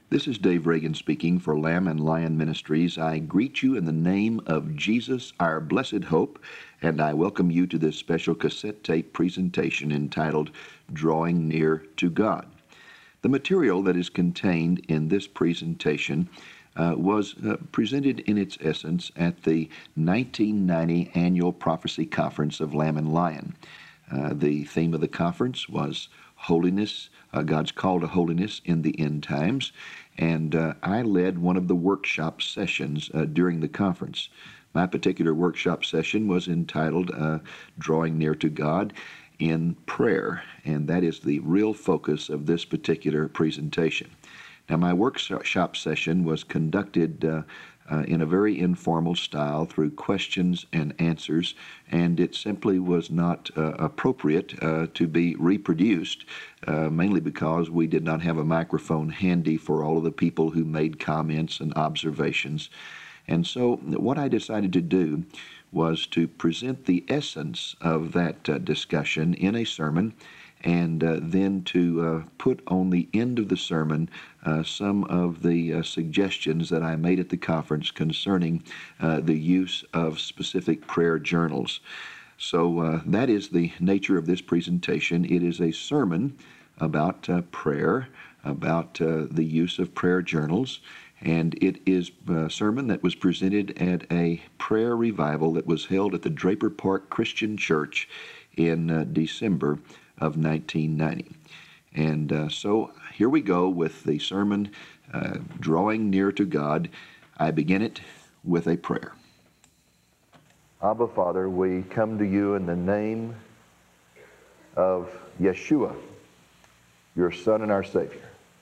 This is Dave Reagan speaking for Lamb and Lion Ministries. I greet you in the name of Jesus, our blessed hope, and I welcome you to this special cassette tape presentation entitled Drawing Near to God. The material that is contained in this presentation was presented in its essence at the 1990 Annual Prophecy Conference of Lamb and Lion. The theme of the conference was Holiness, God's Call to Holiness in the End Times, and I led one of the workshop sessions during the conference. My particular workshop session was entitled Drawing Near to God in Prayer, and that is the real focus of this particular presentation. Now, my workshop session was conducted in a very informal style through questions and answers, and it simply was not appropriate to be reproduced, mainly because we did not have a microphone handy for all of the people who made comments and observations. And so what I decided to do was to present the essence of that discussion in a sermon, and then to put on the end of the sermon some of the suggestions that I made at the conference concerning the use of specific prayer journals. So that is the nature of this presentation. It is a sermon about prayer, about the use of prayer journals, and it is a sermon that was presented at a prayer revival that was held at the Draper Park Christian Church in December of 1990. And so here we go with the sermon, Drawing Near to God. I begin it with a prayer. Abba, Father, we come to you in the name of Yeshua, your Son and our Savior.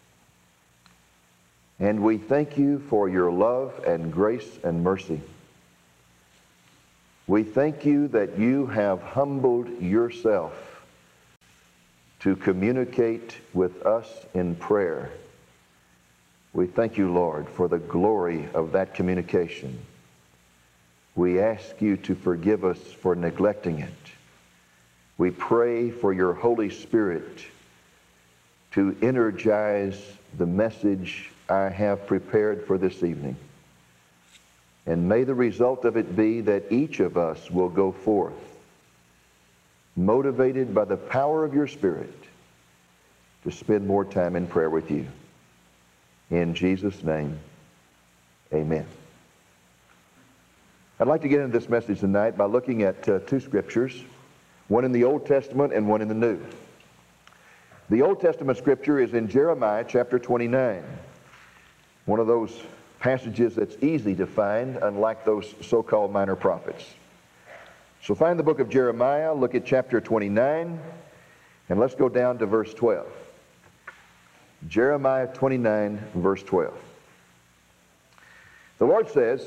And we thank you for your love and grace and mercy. We thank you that you have humbled yourself to communicate with us in prayer. We thank you, Lord, for the glory of that communication. We ask you to forgive us for neglecting it. We pray for your Holy Spirit to energize the message I have prepared for this evening. And may the result of it be that each of us will go forth motivated by the power of your Spirit to spend more time in prayer with you. In Jesus' name, amen. I'd like to get into this message tonight by looking at two scriptures, one in the Old Testament and one in the New. The Old Testament scripture is in Jeremiah chapter 29, one of those passages that's easy to find, unlike those so-called minor prophets. So find the book of Jeremiah, look at chapter 29, and let's go down to verse 12. Jeremiah 29, verse 12. The Lord says,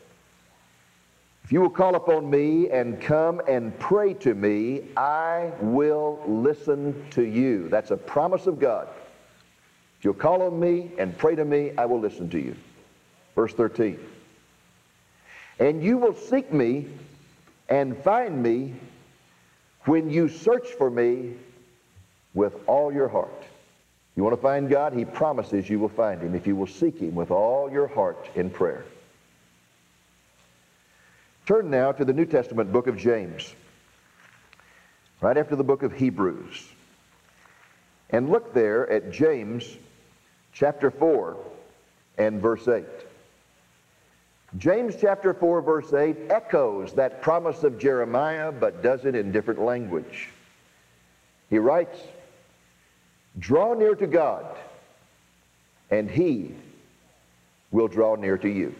if you will call upon me and come and pray to me, I will listen to you. That's a promise of God. If you'll call on me and pray to me, I will listen to you. Verse 13. And you will seek me and find me when you search for me with all your heart. You want to find God? He promises you will find him if you will seek him with all your heart in prayer. Turn now to the New Testament book of James, right after the book of Hebrews. And look there at James chapter 4 and verse 8. James chapter 4 verse 8 echoes that promise of Jeremiah, but does it in different language. He writes, draw near to God, and he will draw near to you.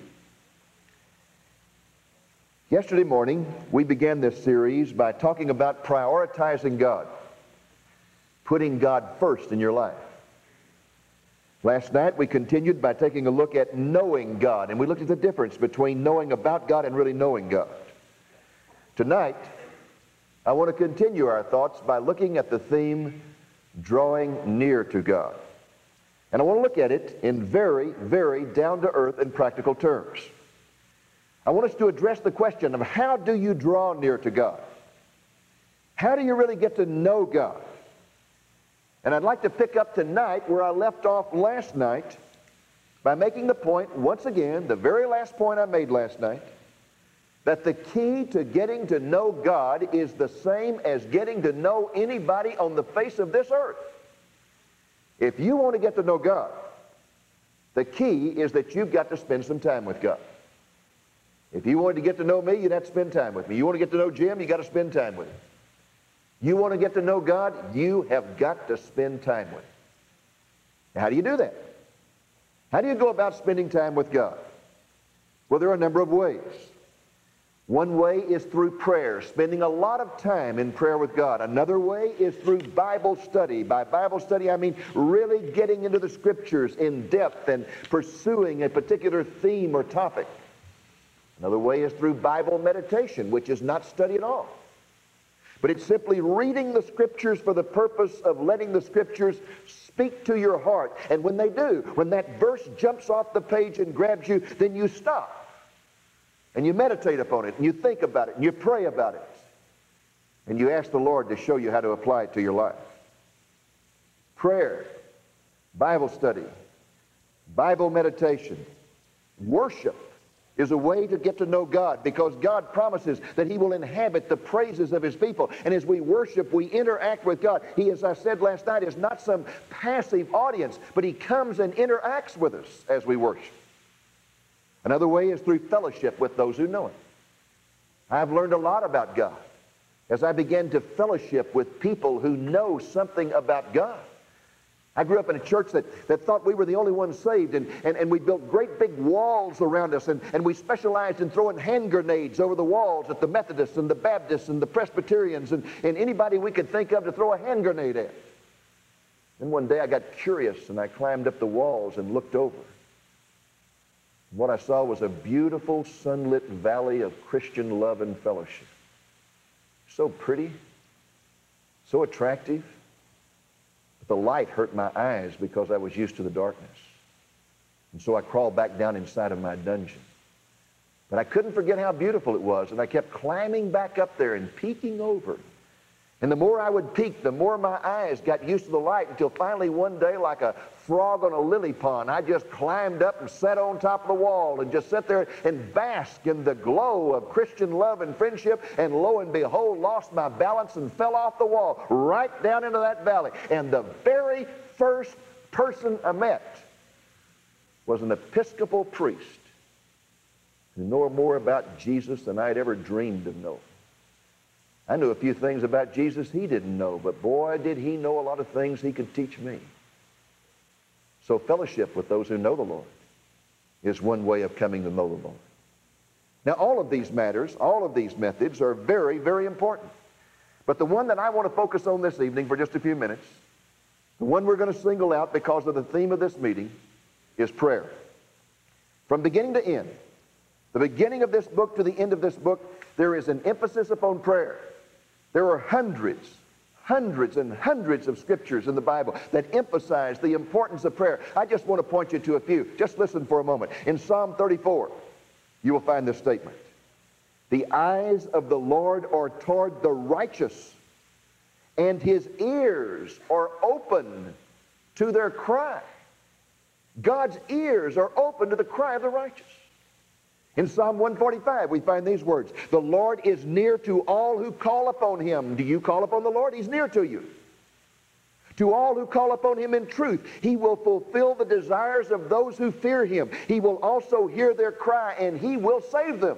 Yesterday morning, we began this series by talking about prioritizing God, putting God first in your life. Last night, we continued by taking a look at knowing God, and we looked at the difference between knowing about God and really knowing God. Tonight, I want to continue our thoughts by looking at the theme, drawing near to God. And I want to look at it in very, very down-to-earth and practical terms. I want us to address the question of how do you draw near to God? How do you really get to know God? And I'd like to pick up tonight where I left off last night by making the point, once again, the very last point I made last night, that the key to getting to know God is the same as getting to know anybody on the face of this earth. If you want to get to know God, the key is that you've got to spend some time with God. If you wanted to get to know me, you'd have to spend time with me. You want to get to know Jim, you got to spend time with him. You want to get to know God, you have got to spend time with him. Now, how do you do that? How do you go about spending time with God? Well, there are a number of ways. One way is through prayer, spending a lot of time in prayer with God. Another way is through Bible study. By Bible study, I mean really getting into the Scriptures in depth and pursuing a particular theme or topic. Another way is through Bible meditation, which is not study at all. But it's simply reading the Scriptures for the purpose of letting the Scriptures speak to your heart. And when they do, when that verse jumps off the page and grabs you, then you stop. And you meditate upon it, and you think about it, and you pray about it. And you ask the Lord to show you how to apply it to your life. Prayer, Bible study, Bible meditation, worship is a way to get to know God, because God promises that He will inhabit the praises of His people. And as we worship, we interact with God. He, as I said last night, is not some passive audience, but He comes and interacts with us as we worship. Another way is through fellowship with those who know Him. I've learned a lot about God as I began to fellowship with people who know something about God. I grew up in a church that thought we were the only ones saved, and we built great big walls around us, and we specialized in throwing hand grenades over the walls at the Methodists and the Baptists and the Presbyterians and anybody we could think of to throw a hand grenade at. Then one day I got curious, and I climbed up the walls and looked over. What I saw was a beautiful sunlit valley of Christian love and fellowship. So pretty, so attractive. But the light hurt my eyes because I was used to the darkness. And so I crawled back down inside of my dungeon. But I couldn't forget how beautiful it was, and I kept climbing back up there and peeking over. And the more I would peek, the more my eyes got used to the light, until finally one day, like a frog on a lily pond, I just climbed up and sat on top of the wall and just sat there and basked in the glow of Christian love and friendship, and lo and behold, lost my balance and fell off the wall right down into that valley. And the very first person I met was an Episcopal priest who knew more about Jesus than I'd ever dreamed of knowing. I knew a few things about Jesus he didn't know, but boy, did he know a lot of things he could teach me. So fellowship with those who know the Lord is one way of coming to know the Lord. Now, all of these matters, all of these methods are very, very important. But the one that I want to focus on this evening for just a few minutes, the one we're going to single out because of the theme of this meeting, is prayer. From beginning to end, the beginning of this book to the end of this book, there is an emphasis upon prayer. There are hundreds and hundreds of scriptures in the Bible that emphasize the importance of prayer. I just want to point you to a few. Just listen for a moment. In Psalm 34, you will find this statement. The eyes of the Lord are toward the righteous, and His ears are open to their cry. God's ears are open to the cry of the righteous. In Psalm 145, we find these words. The Lord is near to all who call upon Him. Do you call upon the Lord? He's near to you. To all who call upon Him in truth, He will fulfill the desires of those who fear Him. He will also hear their cry, and He will save them.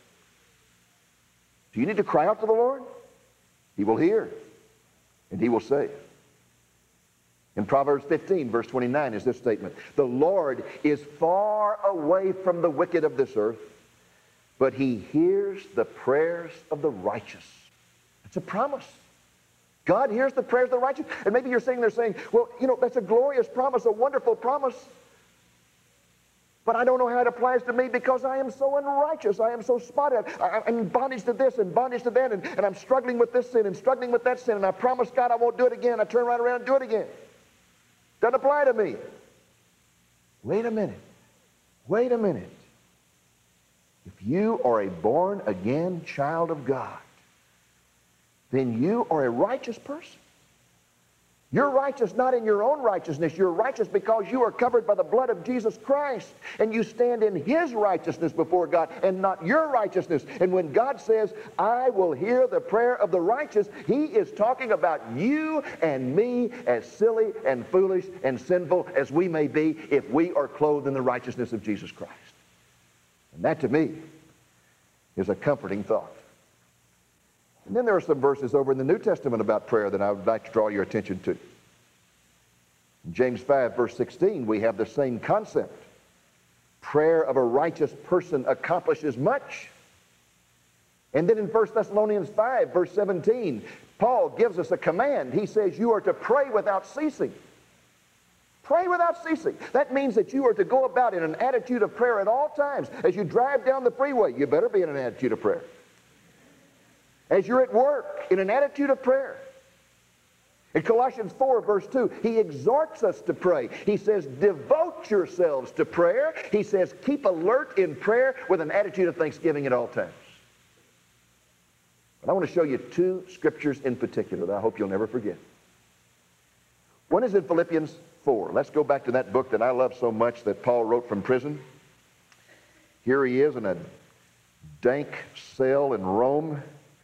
Do you need to cry out to the Lord? He will hear, and He will save. In Proverbs 15, verse 29 is this statement. The Lord is far away from the wicked of this earth, but He hears the prayers of the righteous. It's a promise. God hears the prayers of the righteous. And maybe you're sitting there saying, well, you know, that's a glorious promise, a wonderful promise. But I don't know how it applies to me because I am so unrighteous. I am so spotted. I'm in bondage to this and bondage to that, and I'm struggling with this sin and struggling with that sin, and I promise God I won't do it again. I turn right around and do it again. Doesn't apply to me. Wait a minute. Wait a minute. If you are a born-again child of God, then you are a righteous person. You're righteous not in your own righteousness. You're righteous because you are covered by the blood of Jesus Christ. And you stand in His righteousness before God and not your righteousness. And when God says, I will hear the prayer of the righteous, He is talking about you and me, as silly and foolish and sinful as we may be, if we are clothed in the righteousness of Jesus Christ. And that to me is a comforting thought. And then there are some verses over in the New Testament about prayer that I would like to draw your attention to. In James 5, verse 16, we have the same concept. Prayer of a righteous person accomplishes much. And then in 1 Thessalonians 5, verse 17, Paul gives us a command. He says you are to pray without ceasing. Pray without ceasing. That means that you are to go about in an attitude of prayer at all times. As you drive down the freeway, you better be in an attitude of prayer. As you're at work, in an attitude of prayer. In Colossians 4, verse 2, he exhorts us to pray. He says, devote yourselves to prayer. He says, keep alert in prayer with an attitude of thanksgiving at all times. But I want to show you two scriptures in particular that I hope you'll never forget. One is in Philippians 4. Let's go back to that book that I love so much that Paul wrote from prison. Here he is in a dank cell in Rome.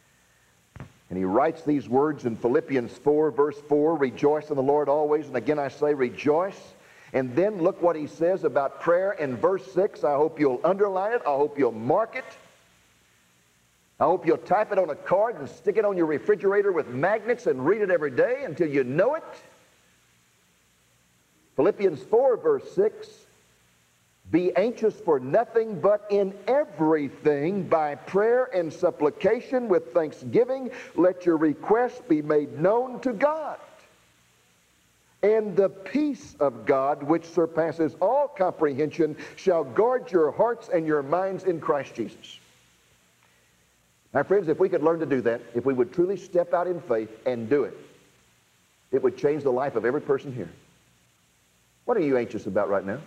And he writes these words in Philippians 4, verse 4, rejoice in the Lord always. And again I say rejoice. And then look what he says about prayer in verse 6. I hope you'll underline it. I hope you'll mark it. I hope you'll type it on a card and stick it on your refrigerator with magnets and read it every day until you know it. Philippians 4, verse 6. Be anxious for nothing, but in everything, by prayer and supplication with thanksgiving, let your requests be made known to God. And the peace of God, which surpasses all comprehension, shall guard your hearts and your minds in Christ Jesus. My friends, if we could learn to do that, if we would truly step out in faith and do it, it would change the life of every person here. What are you anxious about right now?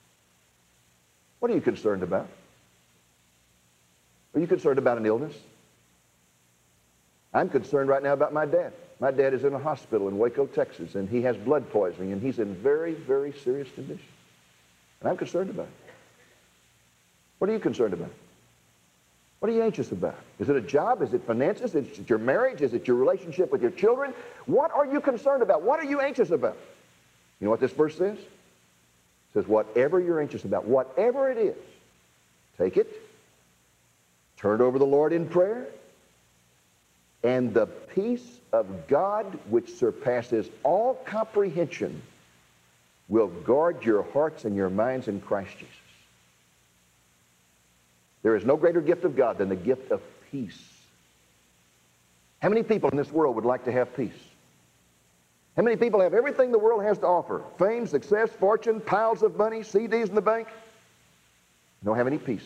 What are you concerned about? Are you concerned about an illness? I'm concerned right now about my dad. My dad is in a hospital in Waco, Texas, and he has blood poisoning, and he's in very, very serious condition. And I'm concerned about it. What are you concerned about? What are you anxious about? Is it a job? Is it finances? Is it your marriage? Is it your relationship with your children? What are you concerned about? What are you anxious about? You know what this verse says? It says, whatever you're anxious about, whatever it is, take it, turn it over to the Lord in prayer, and the peace of God, which surpasses all comprehension, will guard your hearts and your minds in Christ Jesus. There is no greater gift of God than the gift of peace. How many people in this world would like to have peace? How many people have everything the world has to offer? Fame, success, fortune, piles of money, CDs in the bank. Don't have any peace.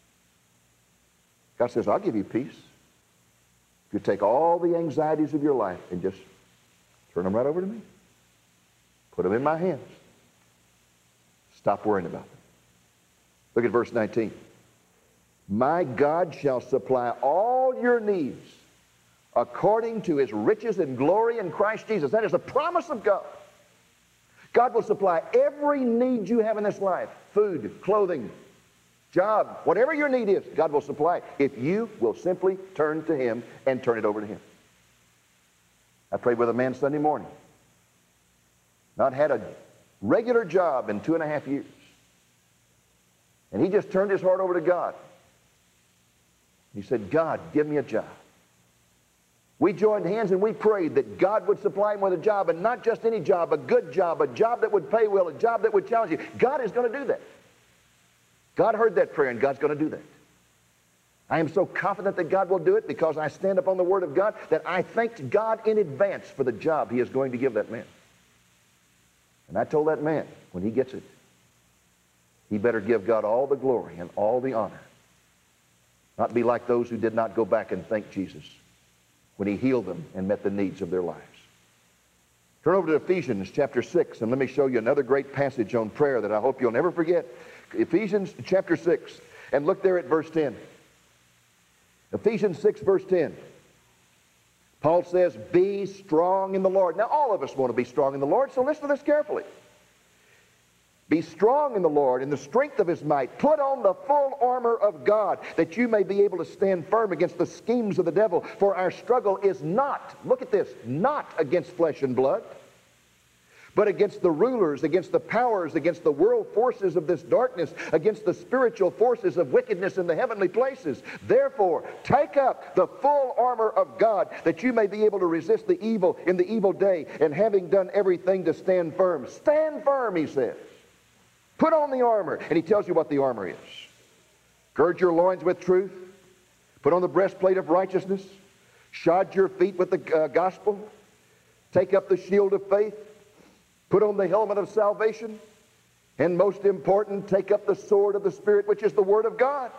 God says, I'll give you peace. If you take all the anxieties of your life and just turn them right over to me. Put them in my hands. Stop worrying about them. Look at verse 19. My God shall supply all your needs according to His riches and glory in Christ Jesus. That is a promise of God. God will supply every need you have in this life. Food, clothing, job, whatever your need is, God will supply if you will simply turn to Him and turn it over to Him. I prayed with a man Sunday morning. Not had a regular job in 2.5 years. And he just turned his heart over to God. He said, God, give me a job. We joined hands and we prayed that God would supply him with a job, and not just any job, a good job, a job that would pay well, a job that would challenge you. God is going to do that. God heard that prayer, and God's going to do that. I am so confident that God will do it because I stand upon the Word of God that I thanked God in advance for the job He is going to give that man. And I told that man, when he gets it, he better give God all the glory and all the honor. Not be like those who did not go back and thank Jesus when He healed them and met the needs of their lives. Turn over to Ephesians chapter 6, and let me show you another great passage on prayer that I hope you'll never forget. Ephesians chapter 6, and look there at verse 10. Ephesians 6, verse 10. Paul says, be strong in the Lord. Now, all of us want to be strong in the Lord, so listen to this carefully. Be strong in the Lord, in the strength of His might. Put on the full armor of God, that you may be able to stand firm against the schemes of the devil. For our struggle is not, look at this, not against flesh and blood, but against the rulers, against the powers, against the world forces of this darkness, against the spiritual forces of wickedness in the heavenly places. Therefore, take up the full armor of God, that you may be able to resist the evil in the evil day, and having done everything, to stand firm. Stand firm, he says. Put on the armor. And he tells you what the armor is. Gird your loins with truth. Put on the breastplate of righteousness. Shod your feet with the gospel. Take up the shield of faith. Put on the helmet of salvation. And most important, take up the sword of the Spirit, which is the Word of God.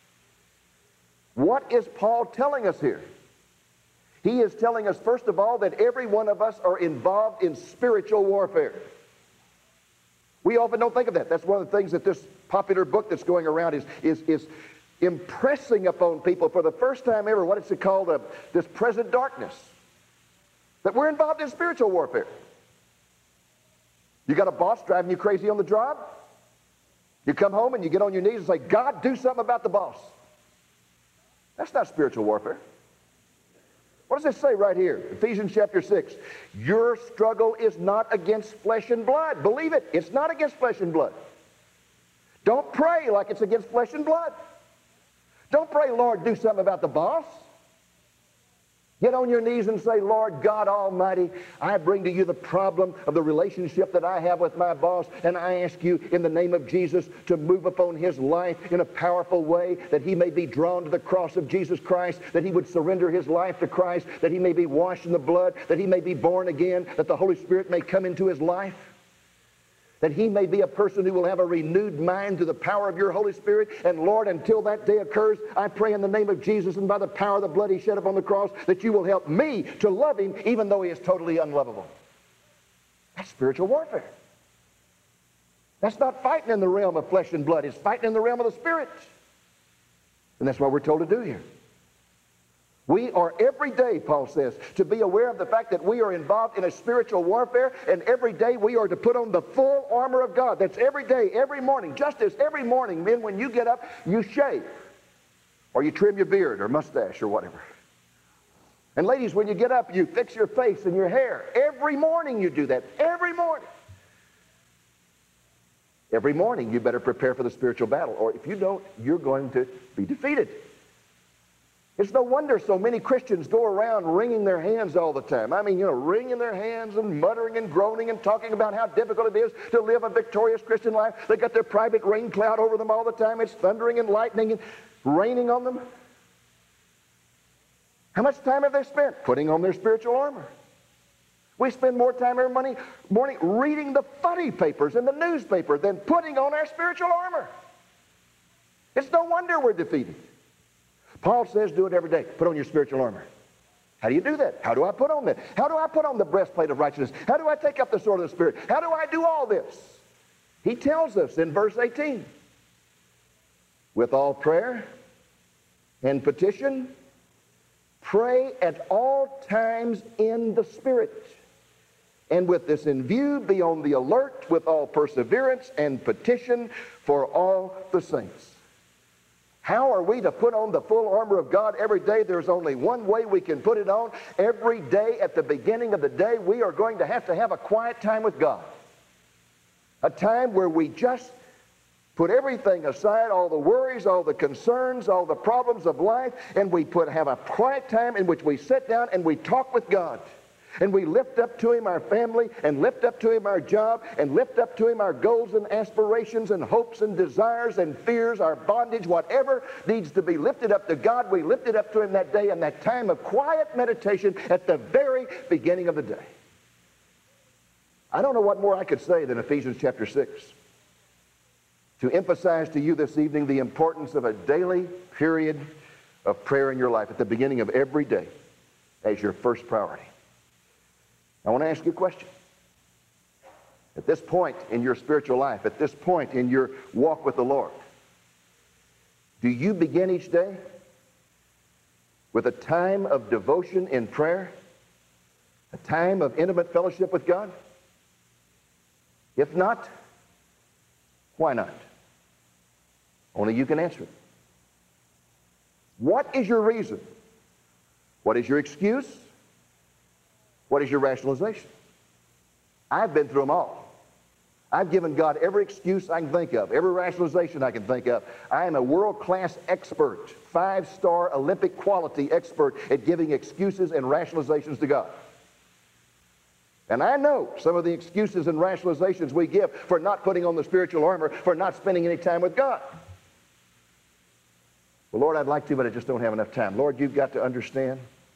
What is Paul telling us here? He is telling us, first of all, that every one of us are involved in spiritual warfare. We often don't think of that. That's one of the things that this popular book that's going around is impressing upon people for the first time ever. What is it called? This present darkness. That we're involved in spiritual warfare. You got a boss driving you crazy on the job? You come home and you get on your knees and say, God, do something about the boss. That's not spiritual warfare. What does it say right here? Ephesians chapter 6. Your struggle is not against flesh and blood. Believe it. It's not against flesh and blood. Don't pray like it's against flesh and blood. Don't pray, Lord, do something about the boss. Get on your knees and say, Lord God Almighty, I bring to you the problem of the relationship that I have with my boss, and I ask you in the name of Jesus to move upon his life in a powerful way, that he may be drawn to the cross of Jesus Christ, that he would surrender his life to Christ, that he may be washed in the blood, that he may be born again, that the Holy Spirit may come into his life, that he may be a person who will have a renewed mind through the power of your Holy Spirit. And Lord, until that day occurs, I pray in the name of Jesus and by the power of the blood he shed upon the cross, that you will help me to love him even though he is totally unlovable. That's spiritual warfare. That's not fighting in the realm of flesh and blood. It's fighting in the realm of the Spirit. And that's what we're told to do here. We are every day, Paul says, to be aware of the fact that we are involved in a spiritual warfare, and every day we are to put on the full armor of God. That's every day, every morning. Just as every morning, men, when you get up, you shave, or you trim your beard or mustache or whatever. And ladies, when you get up, you fix your face and your hair. Every morning you do that. Every morning. Every morning you better prepare for the spiritual battle, or if you don't, you're going to be defeated. It's no wonder so many Christians go around wringing their hands all the time. I mean, wringing their hands and muttering and groaning and talking about how difficult it is to live a victorious Christian life. They got their private rain cloud over them all the time. It's thundering and lightning and raining on them. How much time have they spent putting on their spiritual armor? We spend more time every morning reading the funny papers in the newspaper than putting on our spiritual armor. It's no wonder we're defeated. Paul says do it every day. Put on your spiritual armor. How do you do that? How do I put on that? How do I put on the breastplate of righteousness? How do I take up the sword of the Spirit? How do I do all this? He tells us in verse 18. With all prayer and petition, pray at all times in the Spirit. And with this in view, be on the alert with all perseverance and petition for all the saints. How are we to put on the full armor of God every day? There's only one way we can put it on. Every day at the beginning of the day, we are going to have a quiet time with God. A time where we just put everything aside, all the worries, all the concerns, all the problems of life, and we have a quiet time in which we sit down and we talk with God. And we lift up to him our family, and lift up to him our job, and lift up to him our goals and aspirations and hopes and desires and fears, our bondage, whatever needs to be lifted up to God, we lift it up to him that day in that time of quiet meditation at the very beginning of the day. I don't know what more I could say than Ephesians chapter 6 to emphasize to you this evening the importance of a daily period of prayer in your life at the beginning of every day as your first priority. I want to ask you a question. At this point in your spiritual life, at this point in your walk with the Lord, do you begin each day with a time of devotion in prayer, a time of intimate fellowship with God? If not, why not? Only you can answer it. What is your reason? What is your excuse? What is your rationalization? I've been through them all. I've given God every excuse I can think of, every rationalization I can think of. I am a world-class expert, 5-star Olympic quality expert at giving excuses and rationalizations to God. And I know some of the excuses and rationalizations we give for not putting on the spiritual armor, for not spending any time with God. Well, Lord, I'd like to, but I just don't have enough time. Lord, you've got to understand.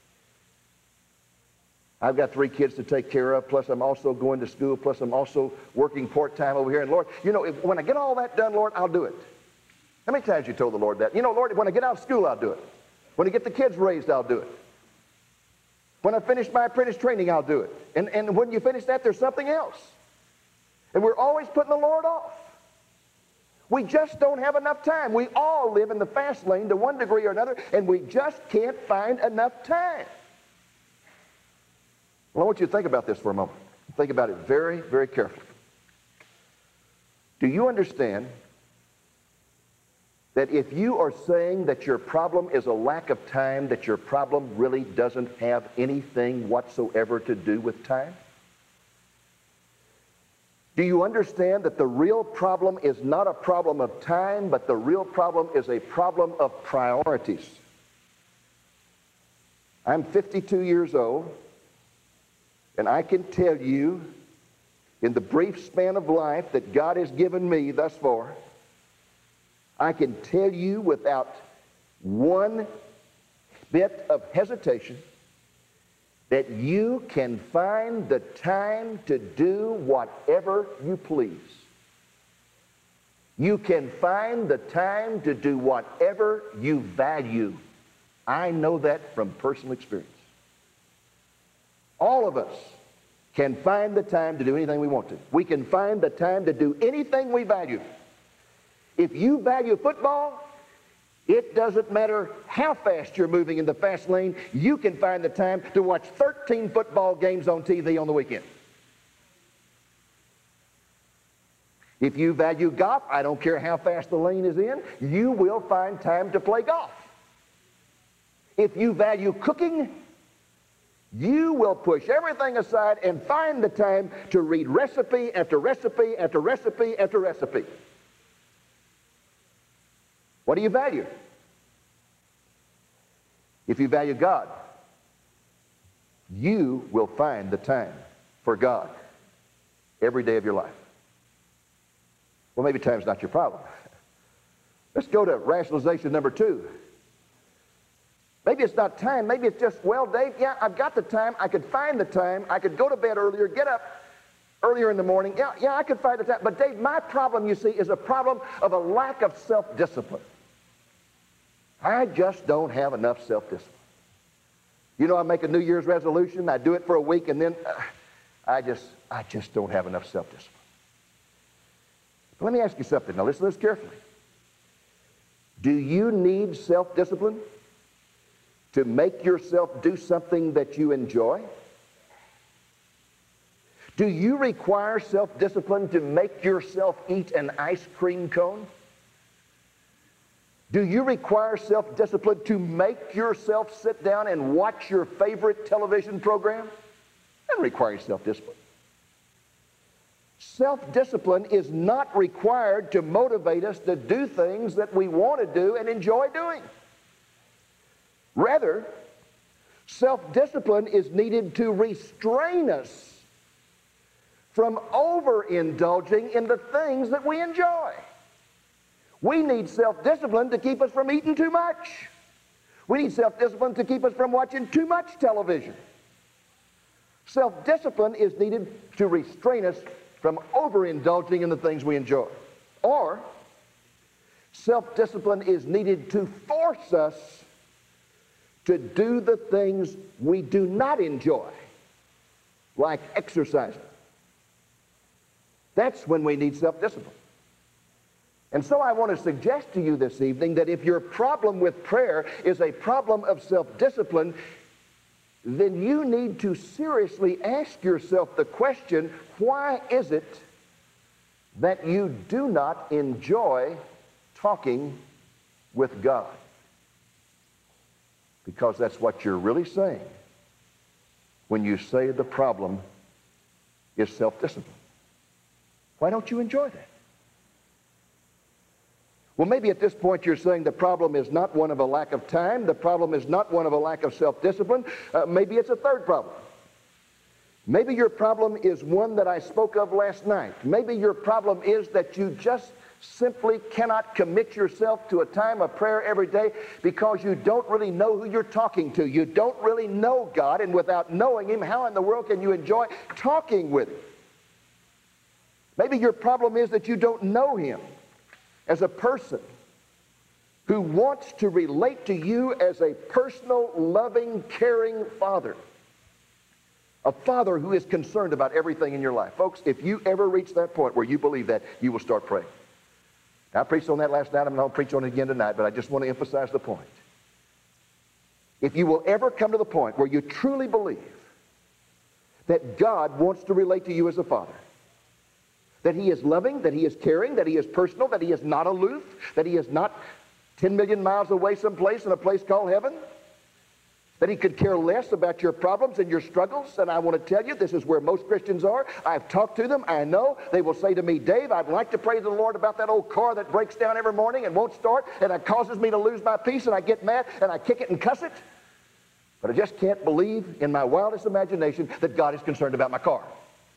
I've got 3 kids to take care of, plus I'm also going to school, plus I'm also working part-time over here. And Lord, you know, when I get all that done, Lord, I'll do it. How many times you told the Lord that? You know, Lord, when I get out of school, I'll do it. When I get the kids raised, I'll do it. When I finish my apprentice training, I'll do it. And when you finish that, there's something else. And we're always putting the Lord off. We just don't have enough time. We all live in the fast lane to one degree or another, and we just can't find enough time. Well, I want you to think about this for a moment. Think about it very, very carefully. Do you understand that if you are saying that your problem is a lack of time, that your problem really doesn't have anything whatsoever to do with time? Do you understand that the real problem is not a problem of time, but the real problem is a problem of priorities? I'm 52 years old, and I can tell you, in the brief span of life that God has given me thus far, I can tell you without one bit of hesitation that you can find the time to do whatever you please. You can find the time to do whatever you value. I know that from personal experience. All of us can find the time to do anything we want to. We can find the time to do anything we value. If you value football, it doesn't matter how fast you're moving in the fast lane, you can find the time to watch 13 football games on TV on the weekend. If you value golf, I don't care how fast the lane is in, you will find time to play golf. If you value cooking, you will push everything aside and find the time to read recipe after recipe after recipe after recipe. What do you value? If you value God, you will find the time for God every day of your life. Well, maybe time's not your problem. Let's go to rationalization number 2. Maybe it's not time. Maybe it's just, well, Dave, yeah, I've got the time. I could find the time. I could go to bed earlier, get up earlier in the morning. Yeah, I could find the time. But Dave, my problem, you see, is a problem of a lack of self-discipline. I just don't have enough self-discipline. You know, I make a New Year's resolution. I do it for a week, and then I just don't have enough self-discipline. Let me ask you something. Now, listen to this carefully. Do you need self-discipline to make yourself do something that you enjoy? Do you require self-discipline to make yourself eat an ice cream cone? Do you require self-discipline to make yourself sit down and watch your favorite television program? That requires self-discipline. Self-discipline is not required to motivate us to do things that we want to do and enjoy doing. Rather, self-discipline is needed to restrain us from overindulging in the things that we enjoy. We need self-discipline to keep us from eating too much. We need self-discipline to keep us from watching too much television. Self-discipline is needed to restrain us from overindulging in the things we enjoy. Or, self-discipline is needed to force us to do the things we do not enjoy, like exercising. That's when we need self-discipline. And so I want to suggest to you this evening that if your problem with prayer is a problem of self-discipline, then you need to seriously ask yourself the question, why is it that you do not enjoy talking with God? Because that's what you're really saying when you say the problem is self-discipline. Why don't you enjoy that? Well, maybe at this point you're saying the problem is not one of a lack of time. The problem is not one of a lack of self-discipline. Maybe it's a third problem. Maybe your problem is one that I spoke of last night. Maybe your problem is that you just simply cannot commit yourself to a time of prayer every day because you don't really know who you're talking to. You don't really know God, and without knowing Him, how in the world can you enjoy talking with Him? Maybe your problem is that you don't know Him as a person who wants to relate to you as a personal, loving, caring Father. A Father who is concerned about everything in your life. Folks, if you ever reach that point where you believe that, you will start praying. Now, I preached on that last night. I'm not going to preach on it again tonight, but I just want to emphasize the point. If you will ever come to the point where you truly believe that God wants to relate to you as a Father, that He is loving, that He is caring, that He is personal, that He is not aloof, that He is not 10 million miles away someplace in a place called heaven, that He could care less about your problems and your struggles. And I want to tell you, this is where most Christians are. I've talked to them. I know. They will say to me, Dave, I'd like to pray to the Lord about that old car that breaks down every morning and won't start, and it causes me to lose my peace, and I get mad, and I kick it and cuss it. But I just can't believe in my wildest imagination that God is concerned about my car.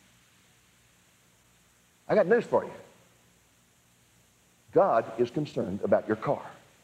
I got news for you. God is concerned about your car.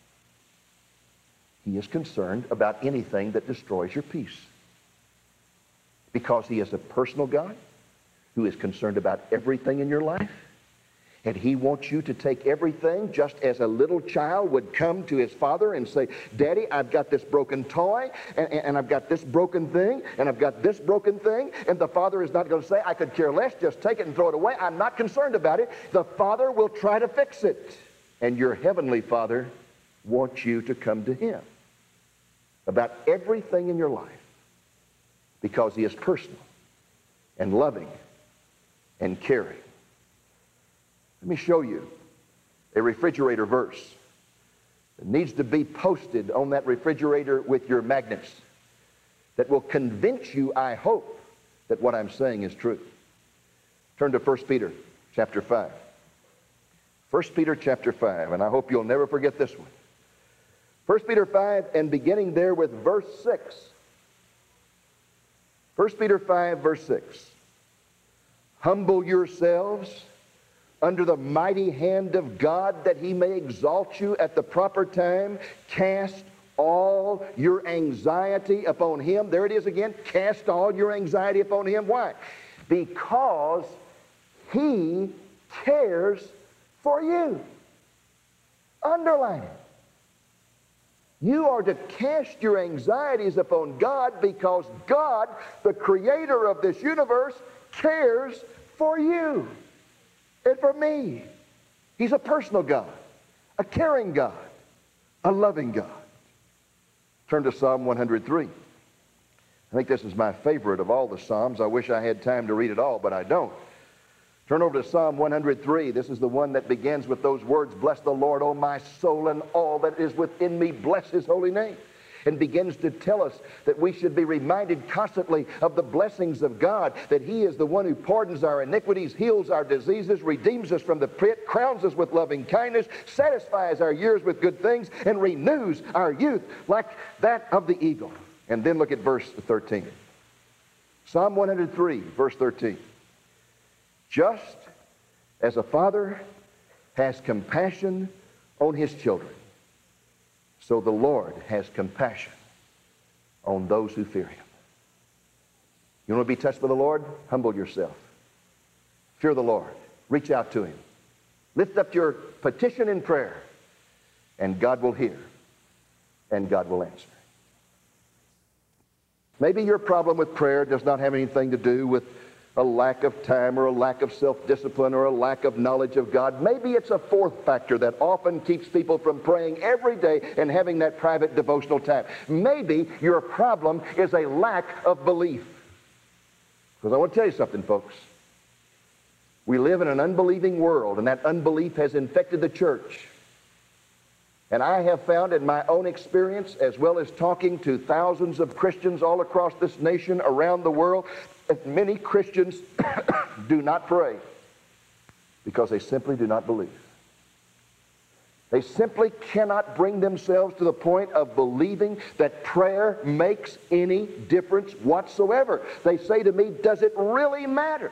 He is concerned about anything that destroys your peace. Because He is a personal God who is concerned about everything in your life. And He wants you to take everything just as a little child would come to his father and say, Daddy, I've got this broken toy, and I've got this broken thing, and I've got this broken thing. And the father is not going to say, I could care less, just take it and throw it away. I'm not concerned about it. The Father will try to fix it. And your heavenly Father wants you to come to Him about everything in your life because He is personal and loving and caring. Let me show you a refrigerator verse that needs to be posted on that refrigerator with your magnets that will convince you, I hope, that what I'm saying is true. Turn to 1 Peter chapter 5. 1 Peter chapter 5, and I hope you'll never forget this one. 1 Peter 5, and beginning there with verse 6. 1 Peter 5, verse 6. Humble yourselves under the mighty hand of God, that He may exalt you at the proper time. Cast all your anxiety upon Him. There it is again. Cast all your anxiety upon Him. Why? Because He cares for you. Underline it. You are to cast your anxieties upon God because God, the creator of this universe, cares for you and for me. He's a personal God, a caring God, a loving God. Turn to Psalm 103. I think this is my favorite of all the Psalms. I wish I had time to read it all, but I don't. Turn over to Psalm 103. This is the one that begins with those words, Bless the Lord, O my soul, and all that is within me, bless His holy name. And begins to tell us that we should be reminded constantly of the blessings of God, that He is the one who pardons our iniquities, heals our diseases, redeems us from the pit, crowns us with loving kindness, satisfies our years with good things, and renews our youth like that of the eagle. And then look at verse 13. Psalm 103, verse 13. Just as a father has compassion on his children, so the Lord has compassion on those who fear Him. You want to be touched by the Lord? Humble yourself. Fear the Lord. Reach out to Him. Lift up your petition in prayer, and God will hear, and God will answer. Maybe your problem with prayer does not have anything to do with a lack of time or a lack of self-discipline or a lack of knowledge of God. Maybe it's a fourth factor that often keeps people from praying every day and having that private devotional time. Maybe your problem is a lack of belief. Because I want to tell you something, folks. We live in an unbelieving world, and that unbelief has infected the church. And I have found in my own experience, as well as talking to thousands of Christians all across this nation, around the world, that many Christians do not pray because they simply do not believe. They simply cannot bring themselves to the point of believing that prayer makes any difference whatsoever. They say to me, does it really matter?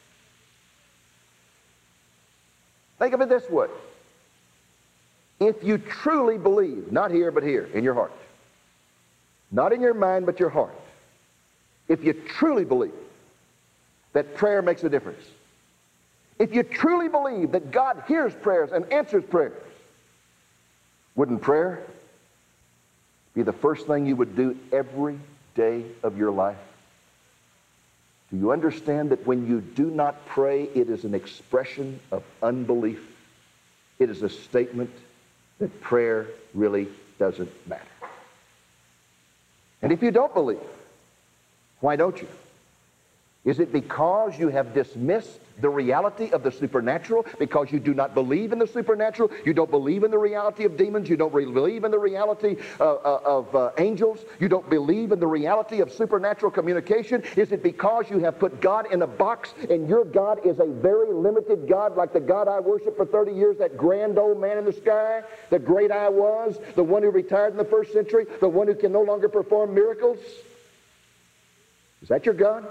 Think of it this way. If you truly believe, not here but here, in your heart, not in your mind but your heart, if you truly believe that prayer makes a difference, if you truly believe that God hears prayers and answers prayers, wouldn't prayer be the first thing you would do every day of your life? Do you understand that when you do not pray, it is an expression of unbelief? It is a statement that prayer really doesn't matter. And if you don't believe, why don't you? Is it because you have dismissed the reality of the supernatural? Because you do not believe in the supernatural? You don't believe in the reality of demons? You don't believe in the reality of angels? You don't believe in the reality of supernatural communication? Is it because you have put God in a box and your God is a very limited God, like the God I worshiped for 30 years, that grand old man in the sky, the great I was, the one who retired in the first century, the one who can no longer perform miracles? Is that your God?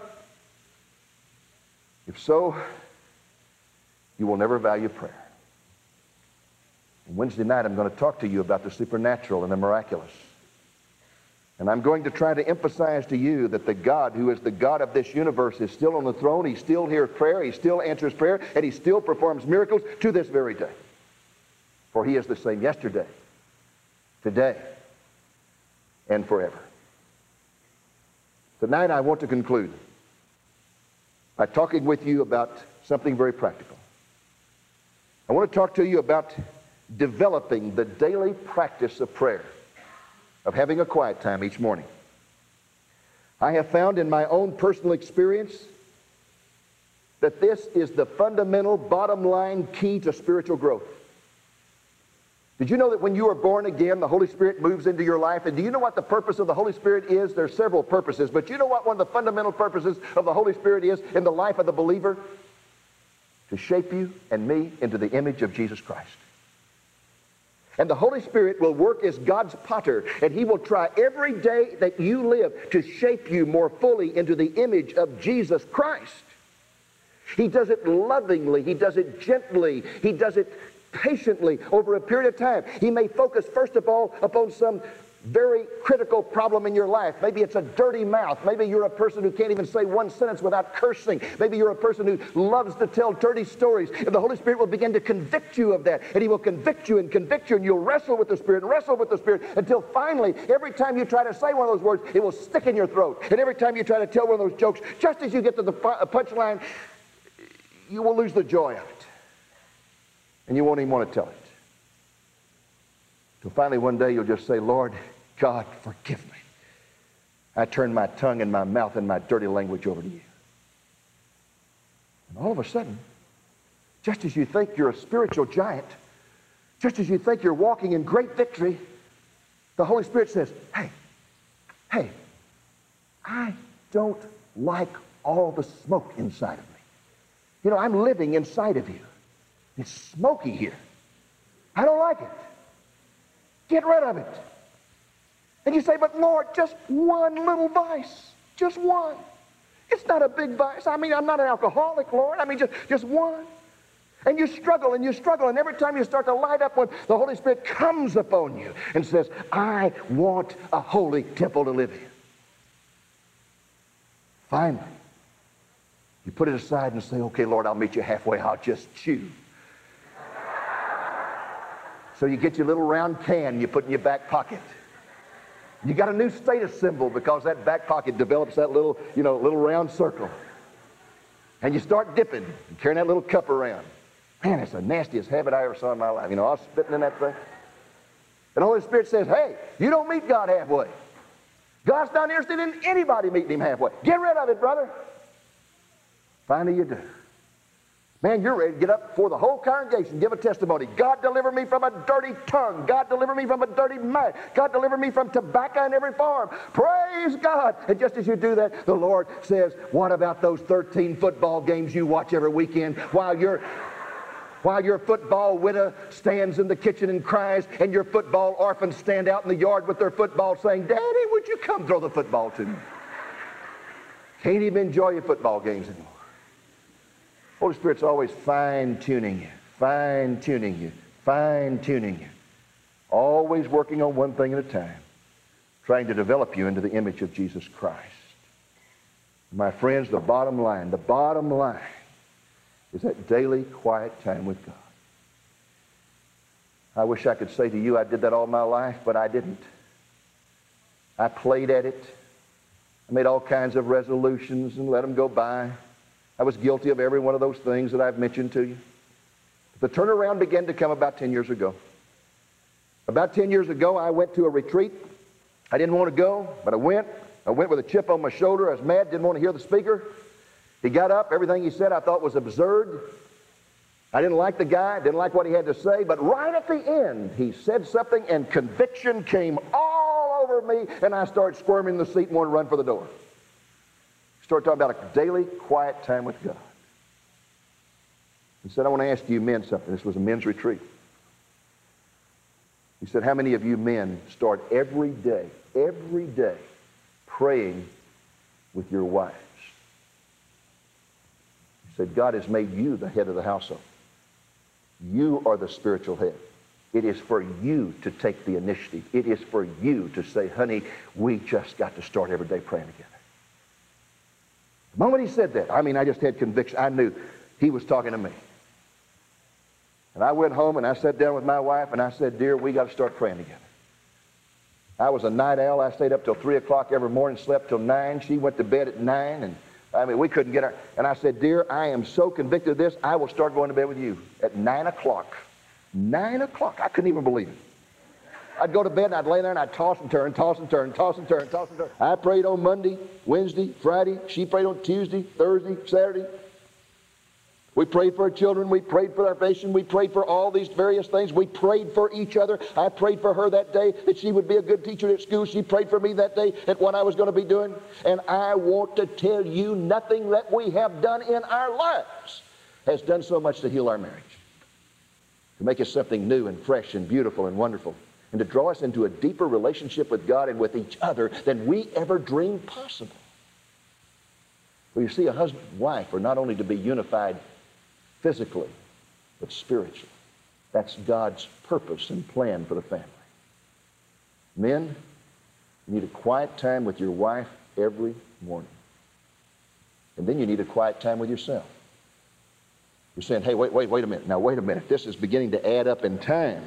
If so, you will never value prayer. And Wednesday night, I'm going to talk to you about the supernatural and the miraculous. And I'm going to try to emphasize to you that the God who is the God of this universe is still on the throne. He still hears prayer. He still answers prayer. And He still performs miracles to this very day. For He is the same yesterday, today, and forever. Tonight, I want to conclude by talking with you about something very practical. I want to talk to you about developing the daily practice of prayer, of having a quiet time each morning. I have found in my own personal experience that this is the fundamental bottom line key to spiritual growth. Did you know that when you are born again, the Holy Spirit moves into your life? And do you know what the purpose of the Holy Spirit is? There's several purposes, but you know what one of the fundamental purposes of the Holy Spirit is in the life of the believer? To shape you and me into the image of Jesus Christ. And the Holy Spirit will work as God's potter, and He will try every day that you live to shape you more fully into the image of Jesus Christ. He does it lovingly. He does it gently. He does it patiently over a period of time. He may focus first of all upon some very critical problem in your life. Maybe it's a dirty mouth. Maybe you're a person who can't even say one sentence without cursing. Maybe you're a person who loves to tell dirty stories. And the Holy Spirit will begin to convict you of that. And He will convict you, and you'll wrestle with the Spirit and wrestle with the Spirit until finally, every time you try to say one of those words, it will stick in your throat. And every time you try to tell one of those jokes, just as you get to the punchline, you will lose the joy of it. And you won't even want to tell it. Till finally one day you'll just say, Lord God, forgive me. I turn my tongue and my mouth and my dirty language over to you. And all of a sudden, just as you think you're a spiritual giant, just as you think you're walking in great victory, the Holy Spirit says, hey, I don't like all the smoke inside of me. You know, I'm living inside of you. It's smoky here. I don't like it. Get rid of it. And you say, but Lord, just one little vice. Just one. It's not a big vice. I mean, I'm not an alcoholic, Lord. I mean, just one. And you struggle, and every time you start to light up, when the Holy Spirit comes upon you and says, I want a holy temple to live in. Finally, you put it aside and say, okay, Lord, I'll meet you halfway. I'll just chew. So you get your little round can you put in your back pocket. You got a new status symbol because that back pocket develops that little round circle. And you start dipping and carrying that little cup around. Man, it's the nastiest habit I ever saw in my life. You know, I was spitting in that thing. And the Holy Spirit says, hey, you don't meet God halfway. God's not interested in anybody meeting him halfway. Get rid of it, brother. Finally you do. Man, you're ready to get up before the whole congregation, give a testimony. God deliver me from a dirty tongue. God deliver me from a dirty mouth. God deliver me from tobacco in every form. Praise God. And just as you do that, the Lord says, what about those 13 football games you watch every weekend while your football widow stands in the kitchen and cries, and your football orphans stand out in the yard with their football saying, Daddy, would you come throw the football to me? Can't even enjoy your football games anymore. Holy Spirit's always fine-tuning you, fine-tuning you, fine-tuning you. Always working on one thing at a time, trying to develop you into the image of Jesus Christ. My friends, the bottom line is that daily quiet time with God. I wish I could say to you I did that all my life, but I didn't. I played at it. I made all kinds of resolutions and let them go by. I was guilty of every one of those things that I've mentioned to you. The turnaround began to come about 10 years ago. About 10 years ago, I went to a retreat. I didn't want to go, but I went. I went with a chip on my shoulder. I was mad, didn't want to hear the speaker. He got up. Everything he said I thought was absurd. I didn't like the guy, didn't like what he had to say, but right at the end, he said something, and conviction came all over me, and I started squirming in the seat and wanted to run for the door. Started talking about a daily quiet time with God. He said, I want to ask you men something. This was a men's retreat. He said, how many of you men start every day praying with your wives? He said, God has made you the head of the household. You are the spiritual head. It is for you to take the initiative. It is for you to say, honey, we just got to start every day praying together. The moment he said that, I just had conviction. I knew he was talking to me. And I went home and I sat down with my wife and I said, dear, we got to start praying together. I was a night owl. I stayed up till 3 o'clock every morning, slept till 9. She went to bed at 9, and we couldn't get her. And I said, dear, I am so convicted of this, I will start going to bed with you at 9 o'clock. 9 o'clock. I couldn't even believe it. I'd go to bed and I'd lay there and I'd toss and turn, toss and turn, toss and turn, toss and turn. I prayed on Monday, Wednesday, Friday. She prayed on Tuesday, Thursday, Saturday. We prayed for our children. We prayed for our nation. We prayed for all these various things. We prayed for each other. I prayed for her that day that she would be a good teacher at school. She prayed for me that day at what I was going to be doing. And I want to tell you, nothing that we have done in our lives has done so much to heal our marriage, to make us something new and fresh and beautiful and wonderful, and to draw us into a deeper relationship with God and with each other than we ever dreamed possible. Well, you see, a husband and wife are not only to be unified physically, but spiritually. That's God's purpose and plan for the family. Men, you need a quiet time with your wife every morning. And then you need a quiet time with yourself. You're saying, hey, wait a minute. Now, wait a minute. This is beginning to add up in time.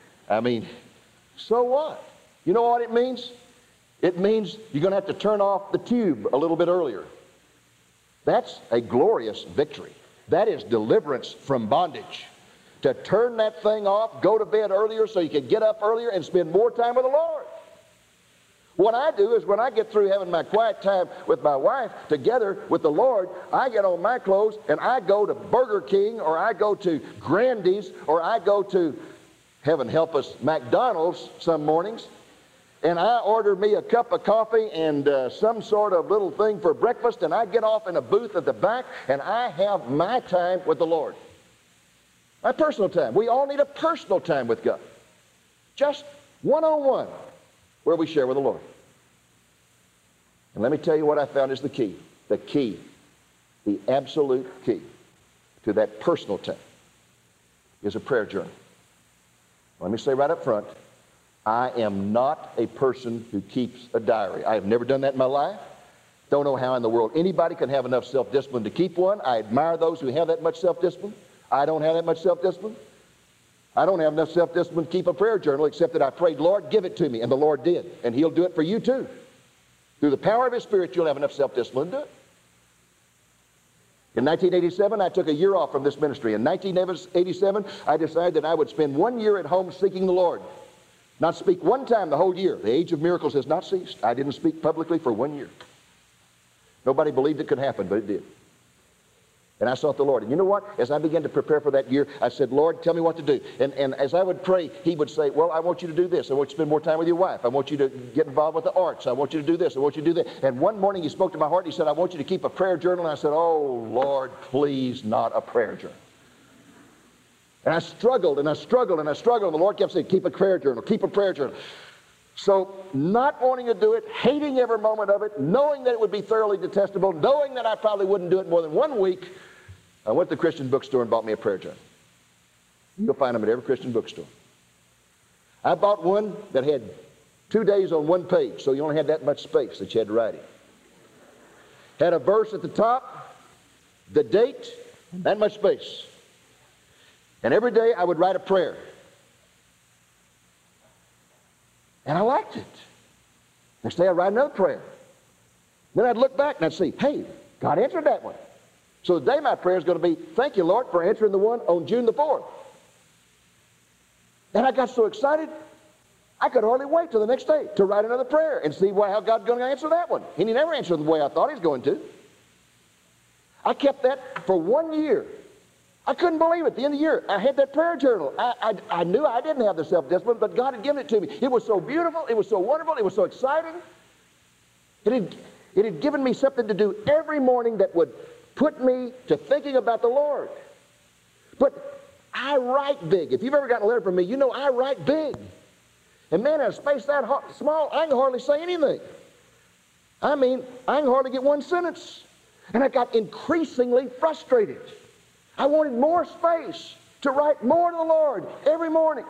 So what? You know what it means? It means you're going to have to turn off the tube a little bit earlier. That's a glorious victory. That is deliverance from bondage. To turn that thing off, go to bed earlier so you can get up earlier and spend more time with the Lord. What I do is when I get through having my quiet time with my wife together with the Lord, I get on my clothes and I go to Burger King, or I go to Grandy's, or I go to, heaven help us, McDonald's some mornings, and I order me a cup of coffee and some sort of little thing for breakfast, and I get off in a booth at the back and I have my time with the Lord. My personal time. We all need a personal time with God. Just one-on-one where we share with the Lord. And let me tell you what I found is the key. The key, the absolute key to that personal time is a prayer journal. Let me say right up front, I am not a person who keeps a diary. I have never done that in my life. Don't know how in the world anybody can have enough self-discipline to keep one. I admire those who have that much self-discipline. I don't have that much self-discipline. I don't have enough self-discipline to keep a prayer journal, except that I prayed, Lord, give it to me. And the Lord did. And He'll do it for you too. Through the power of His Spirit, you'll have enough self-discipline to do it. In 1987, I took a year off from this ministry. In 1987, I decided that I would spend 1 year at home seeking the Lord. Not speak one time the whole year. The age of miracles has not ceased. I didn't speak publicly for 1 year. Nobody believed it could happen, but it did. And I sought the Lord. And you know what? As I began to prepare for that year, I said, Lord, tell me what to do. And as I would pray, he would say, well, I want you to do this. I want you to spend more time with your wife. I want you to get involved with the arts. I want you to do this. I want you to do that. And one morning he spoke to my heart. He said, I want you to keep a prayer journal. And I said, oh, Lord, please, not a prayer journal. And I struggled and I struggled and I struggled. And the Lord kept saying, keep a prayer journal, keep a prayer journal. So not wanting to do it, hating every moment of it, knowing that it would be thoroughly detestable, knowing that I probably wouldn't do it more than 1 week, I went to the Christian bookstore and bought me a prayer journal. You'll find them at every Christian bookstore. I bought one that had 2 days on one page, so you only had that much space that you had to write in. Had a verse at the top, the date, that much space. And every day I would write a prayer. And I liked it. Next day I'd write another prayer. Then I'd look back and I'd see, hey, God answered that one. So today my prayer is going to be, thank you, Lord, for answering the one on June the 4th. And I got so excited, I could hardly wait till the next day to write another prayer and see how God's going to answer that one. And he never answered the way I thought he was going to. I kept that for 1 year. I couldn't believe it. At the end of the year, I had that prayer journal. I knew I didn't have the self-discipline, but God had given it to me. It was so beautiful. It was so wonderful. It was so exciting. It had given me something to do every morning that would put me to thinking about the Lord. But I write big. If you've ever gotten a letter from me, you know I write big. And man, in a space that small, I can hardly say anything. I mean, I can hardly get one sentence. And I got increasingly frustrated. I wanted more space to write more to the Lord every morning.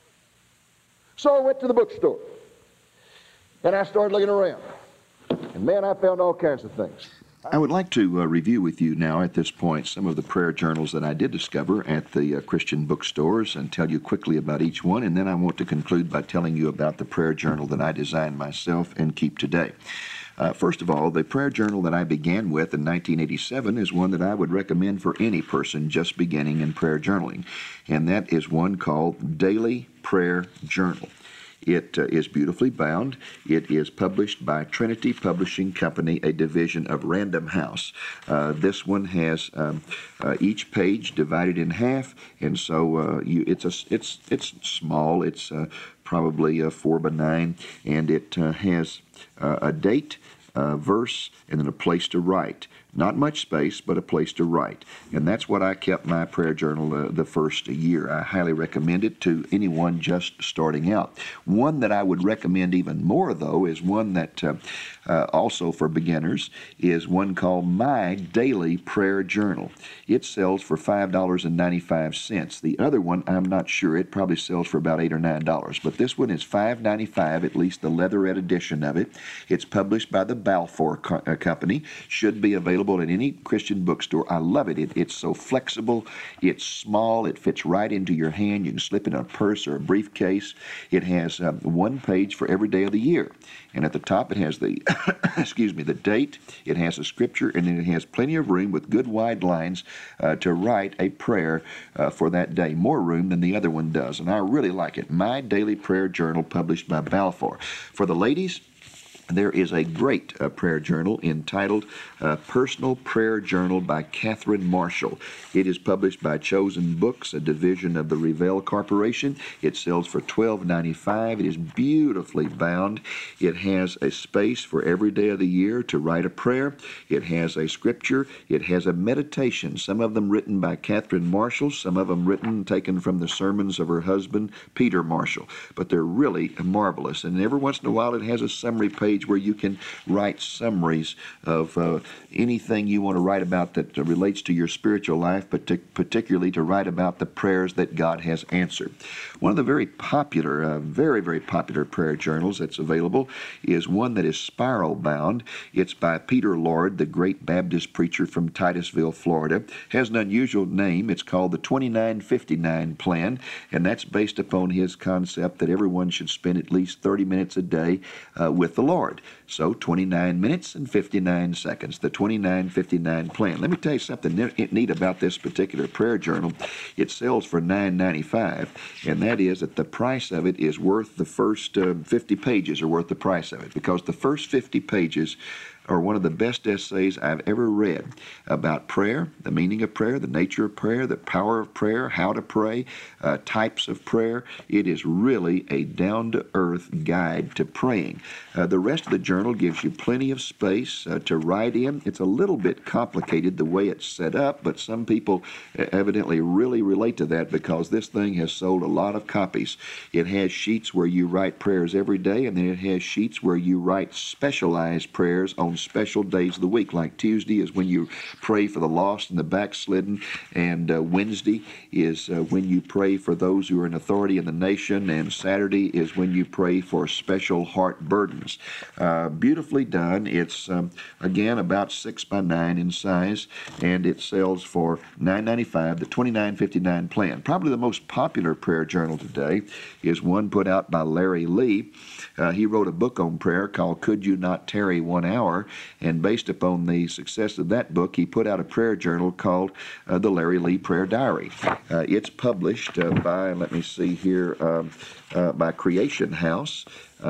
So I went to the bookstore. And I started looking around. And man, I found all kinds of things. I would like to review with you now at this point some of the prayer journals that I did discover at the Christian bookstores and tell you quickly about each one, and then I want to conclude by telling you about the prayer journal that I designed myself and keep today. First of all, the prayer journal that I began with in 1987 is one that I would recommend for any person just beginning in prayer journaling, and that is one called Daily Prayer Journal. It is beautifully bound. It is published by Trinity Publishing Company, a division of Random House. This one has each page divided in half, and so it's small. It's probably 4 by 9, and it has a date, a verse, and then a place to write. Not much space, but a place to write. And that's what I kept my prayer journal the first year. I highly recommend it to anyone just starting out. One that I would recommend even more, though, is one that also for beginners is one called My Daily Prayer Journal. It sells for $5.95. The other one, I'm not sure. It probably sells for about $8 or $9. But this one is $5.95, at least the leatherette edition of it. It's published by the Balfour Company. Should be available in any Christian bookstore. I love it. It's so flexible. It's small. It fits right into your hand. You can slip it in a purse or a briefcase. It has one page for every day of the year. And at the top it has the, the date. It has a scripture, and then it has plenty of room with good wide lines to write a prayer for that day. More room than the other one does. And I really like it. My Daily Prayer Journal, published by Balfour. For the ladies, there is a great prayer journal entitled Personal Prayer Journal by Catherine Marshall. It is published by Chosen Books, a division of the Revell Corporation. It sells for $12.95. It is beautifully bound. It has a space for every day of the year to write a prayer. It has a scripture. It has a meditation, some of them written by Catherine Marshall, some of them taken from the sermons of her husband, Peter Marshall. But they're really marvelous. And every once in a while it has a summary page where you can write summaries of anything you want to write about that relates to your spiritual life, but particularly to write about the prayers that God has answered. One of the very popular, very popular prayer journals that's available is one that is spiral bound. It's by Peter Lord, the great Baptist preacher from Titusville, Florida. Has an unusual name. It's called the 2959 Plan, and that's based upon his concept that everyone should spend at least 30 minutes a day with the Lord. So 29 minutes and 59 seconds, the 2959 Plan. Let me tell you something neat about this particular prayer journal. It sells for $9.95, and that is that the price of it is worth the first 50 pages are worth the price of it, because the first 50 pages are one of the best essays I've ever read about prayer, the meaning of prayer, the nature of prayer, the power of prayer, how to pray, types of prayer. It is really a down-to-earth guide to praying. The rest of the journal gives you plenty of space to write in. It's a little bit complicated the way it's set up, but some people evidently really relate to that because this thing has sold a lot of copies. It has sheets where you write prayers every day, and then it has sheets where you write specialized prayers on special days of the week. Like Tuesday is when you pray for the lost and the backslidden, and Wednesday is when you pray for those who are in authority in the nation, and Saturday is when you pray for special heart burdens. Beautifully done. It's again about 6 by 9 in size, and it sells for $9.95, the 2959 Plan. Probably the most popular prayer journal today is one put out by Larry Lee. He wrote a book on prayer called Could You Not Tarry 1 Hour? And based upon the success of that book, he put out a prayer journal called the Larry Lee Prayer Diary. It's published by, let me see here, by Creation House.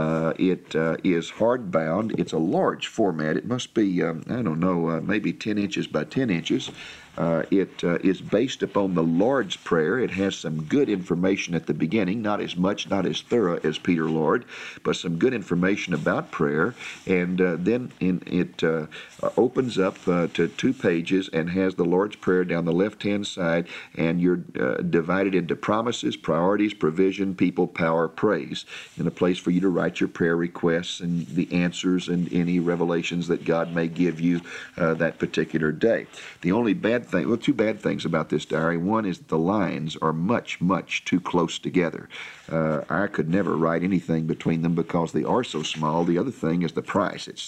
It is hardbound. It's a large format. It must be, I don't know, maybe 10 inches by 10 inches. It is based upon the Lord's Prayer. It has some good information at the beginning, not as thorough as Peter Lord, but some good information about prayer. And then it opens up to 2 pages and has the Lord's Prayer down the left-hand side, and you're divided into promises, priorities, provision, people, power, praise, and a place for you to write your prayer requests and the answers and any revelations that God may give you that particular day. The only bad thing, well, 2 bad things about this diary. One is that the lines are much too close together. I could never write anything between them because they are so small. The other thing is the price. It's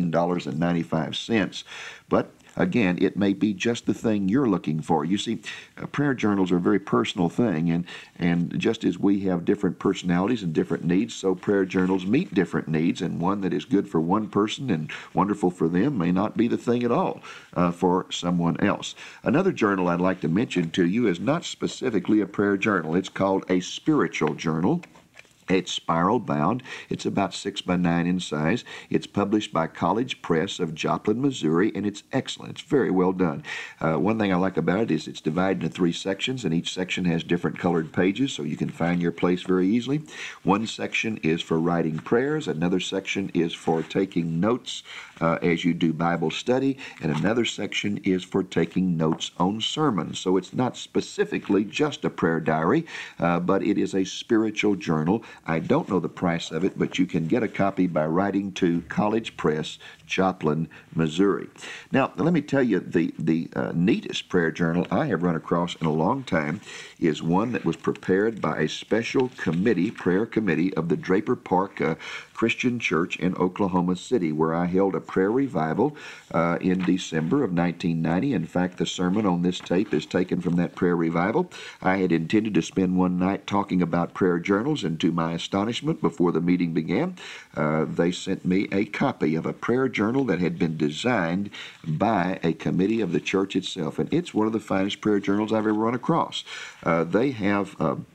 $16.95. But again, it may be just the thing you're looking for. You see, prayer journals are a very personal thing, and just as we have different personalities and different needs, so prayer journals meet different needs, and one that is good for one person and wonderful for them may not be the thing at all for someone else. Another journal I'd like to mention to you is not specifically a prayer journal. It's called a spiritual journal. It's spiral bound. It's about 6 by 9 in size. It's published by College Press of Joplin, Missouri, and it's excellent. It's very well done. One thing I like about it is it's divided into 3 sections, and each section has different colored pages, so you can find your place very easily. One section is for writing prayers. Another section is for taking notes as you do Bible study, and another section is for taking notes on sermons. So it's not specifically just a prayer diary, but it is a spiritual journal. I don't know the price of it, but you can get a copy by writing to College Press, Joplin, Missouri. Now, let me tell you, the neatest prayer journal I have run across in a long time is one that was prepared by a special committee, prayer committee of the Draper Park Christian Church in Oklahoma City, where I held a prayer revival in December of 1990. In fact, the sermon on this tape is taken from that prayer revival. I had intended to spend one night talking about prayer journals, and to my astonishment, before the meeting began, they sent me a copy of a prayer journal that had been designed by a committee of the church itself, and it's one of the finest prayer journals I've ever run across. They have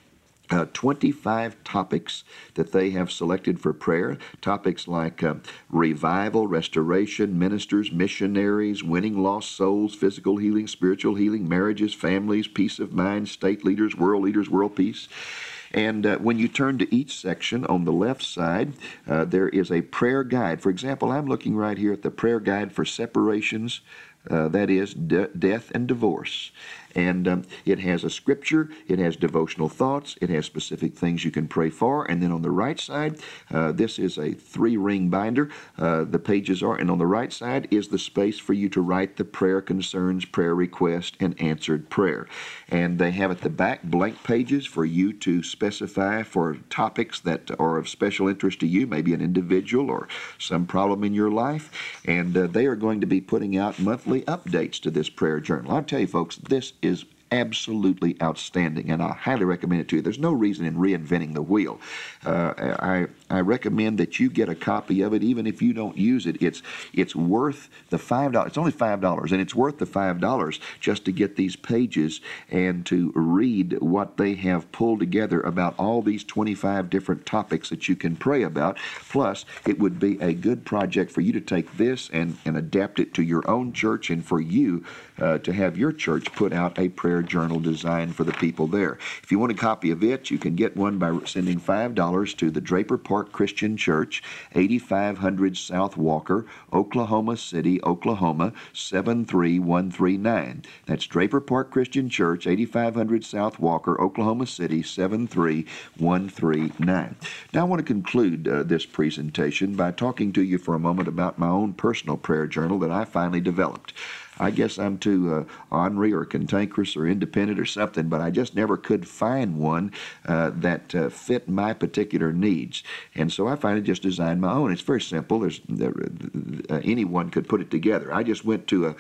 25 topics that they have selected for prayer. Topics like revival, restoration, ministers, missionaries, winning lost souls, physical healing, spiritual healing, marriages, families, peace of mind, state leaders, world peace. And when you turn to each section on the left side, there is a prayer guide. For example, I'm looking right here at the prayer guide for separations, that is, death and divorce. And it has a scripture, it has devotional thoughts, it has specific things you can pray for. And then on the right side, this is a 3-ring binder. The pages are, and on the right side is the space for you to write the prayer concerns, prayer request, and answered prayer. And they have at the back blank pages for you to specify for topics that are of special interest to you, maybe an individual or some problem in your life. And they are going to be putting out monthly updates to this prayer journal. I'll tell you, folks, this is absolutely outstanding, and I highly recommend it to you. There's no reason in reinventing the wheel. I recommend that you get a copy of it, even if you don't use it. It's worth the $5. It's only $5, and it's worth the $5 just to get these pages and to read what they have pulled together about all these 25 different topics that you can pray about. Plus, it would be a good project for you to take this and adapt it to your own church, and for you to have your church put out a prayer journal designed for the people there. If you want a copy of it, you can get one by sending $5 to the Draper Park Christian Church, 8500 South Walker, Oklahoma City, Oklahoma, 73139. That's Draper Park Christian Church, 8500 South Walker, Oklahoma City, 73139. Now I want to conclude this presentation by talking to you for a moment about my own personal prayer journal that I finally developed. I guess I'm too ornery or cantankerous or independent or something, but I just never could find one that fit my particular needs. And so I finally just designed my own. It's very simple. Anyone could put it together. I just went to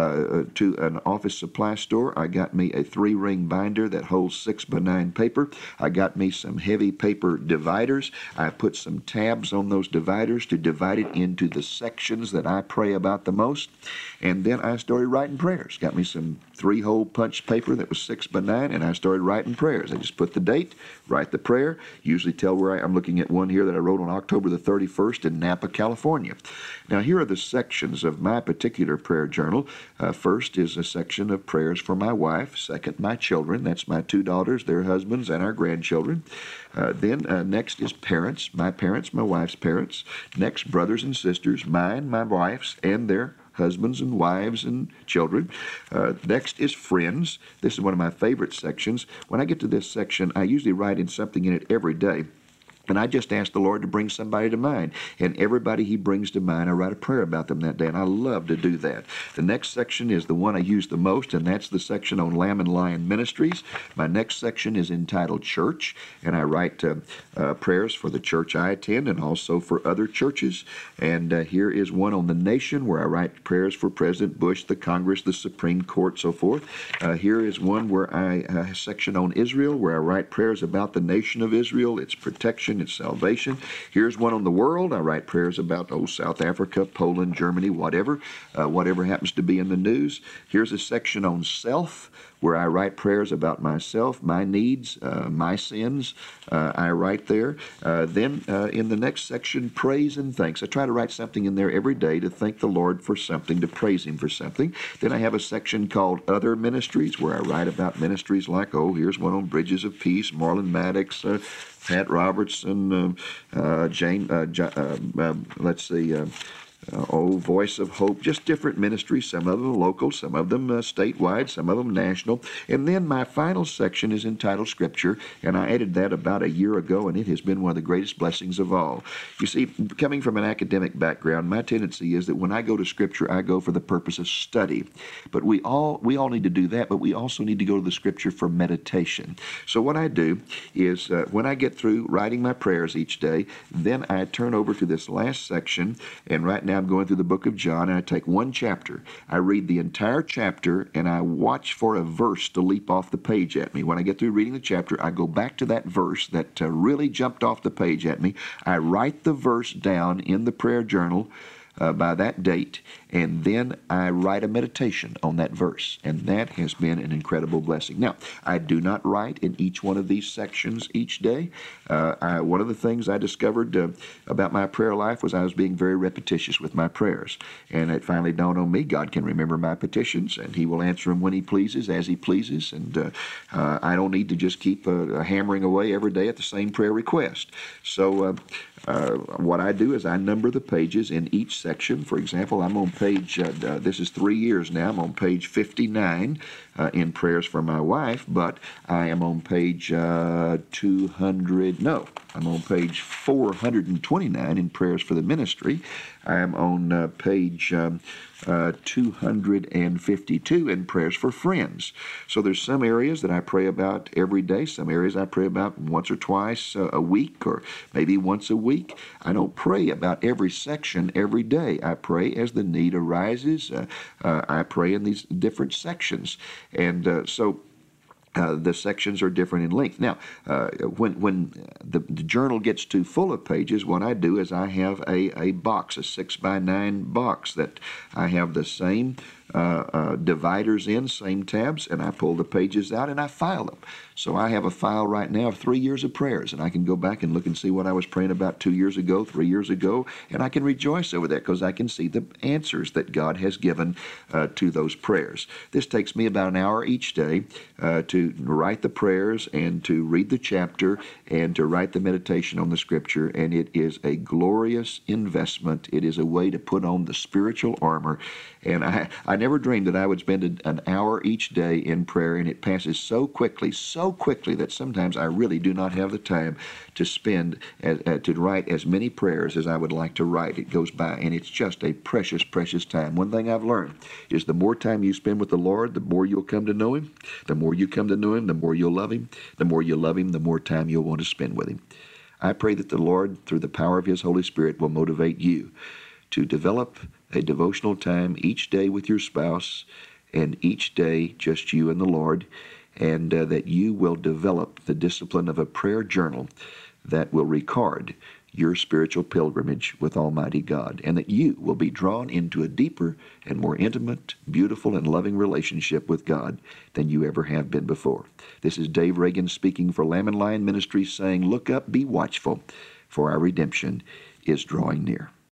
an office supply store. I got me a 3-ring binder that holds 6x9 paper. I got me some heavy paper dividers. I put some tabs on those dividers to divide it into the sections that I pray about the most. And then I started writing prayers. Got me some 3-hole punch paper that was 6x9, and I started writing prayers. I just put the date, write the prayer, usually tell where I'm looking at one here that I wrote on October the 31st in Napa, California. Now, here are the sections of my particular prayer journal. First is a section of prayers for my wife. Second, my children. That's my 2 daughters, their husbands, and our grandchildren. Then next is parents, my wife's parents. Next, brothers and sisters, mine, my wife's, and their husbands and wives and children. Next is friends. This is one of my favorite sections. When I get to this section, I usually write in something in it every day. And I just ask the Lord to bring somebody to mind. And everybody He brings to mind, I write a prayer about them that day. And I love to do that. The next section is the one I use the most, and that's the section on Lamb and Lion Ministries. My next section is entitled Church. And I write prayers for the church I attend and also for other churches. And here is one on the nation where I write prayers for President Bush, the Congress, the Supreme Court, so forth. Here is one where a section on Israel where I write prayers about the nation of Israel, its protection, its salvation. Here's one on the world. I write prayers about South Africa, Poland, Germany, whatever happens to be in the news. Here's a section on self where I write prayers about myself, my needs, my sins. I write there. Then in the next section, praise and thanks. I try to write something in there every day to thank the Lord for something, to praise Him for something. Then I have a section called Other Ministries where I write about ministries like, here's one on Bridges of Peace, Marlon Maddox, Pat Robertson, Voice of Hope, just different ministries, some of them local, some of them statewide, some of them national. And then my final section is entitled Scripture, and I added that about a year ago, and it has been one of the greatest blessings of all. You see, coming from an academic background, my tendency is that when I go to Scripture, I go for the purpose of study. But we all need to do that, but we also need to go to the Scripture for meditation. So what I do is when I get through writing my prayers each day, then I turn over to this last section, and right now I'm going through the book of John, and I take one chapter. I read the entire chapter, and I watch for a verse to leap off the page at me. When I get through reading the chapter, I go back to that verse that really jumped off the page at me. I write the verse down in the prayer journal by that date, and then I write a meditation on that verse, and that has been an incredible blessing. Now, I do not write in each one of these sections each day. One of the things I discovered about my prayer life was I was being very repetitious with my prayers, and it finally dawned on me God can remember my petitions, and He will answer them when He pleases, as He pleases, and I don't need to just keep hammering away every day at the same prayer request. So what I do is I number the pages in each section. For example, I'm on page, this is 3 years now, I'm on page 59 in prayers for my wife, but I am on page 200. No, I'm on page 429 in prayers for the ministry. I am on page 252 in prayers for friends. So there's some areas that I pray about every day, some areas I pray about once or twice a week, or maybe once a week. I don't pray about every section every day. I pray as the need arises. I pray in these different sections. And so the sections are different in length. Now, when the journal gets too full of pages, what I do is I have a box, a 6x9 box that I have the same dividers in, same tabs, and I pull the pages out and I file them. So I have a file right now of 3 years of prayers, and I can go back and look and see what I was praying about 2 years ago, 3 years ago, and I can rejoice over that because I can see the answers that God has given to those prayers. This takes me about an hour each day to write the prayers and to read the chapter and to write the meditation on the Scripture, and it is a glorious investment. It is a way to put on the spiritual armor, and I never dreamed that I would spend an hour each day in prayer, and it passes so quickly that sometimes I really do not have the time to spend to write as many prayers as I would like to write. It goes by, and it's just a precious, precious time. One thing I've learned is the more time you spend with the Lord, the more you'll come to know Him. The more you come to know Him, the more you'll love Him. The more you love Him, the more time you'll want to spend with Him. I pray that the Lord, through the power of His Holy Spirit, will motivate you to develop a devotional time each day with your spouse, and each day just you and the Lord, and that you will develop the discipline of a prayer journal that will record your spiritual pilgrimage with Almighty God, and that you will be drawn into a deeper and more intimate, beautiful, and loving relationship with God than you ever have been before. This is Dave Reagan speaking for Lamb and Lion Ministries, saying, "Look up, be watchful, for our redemption is drawing near."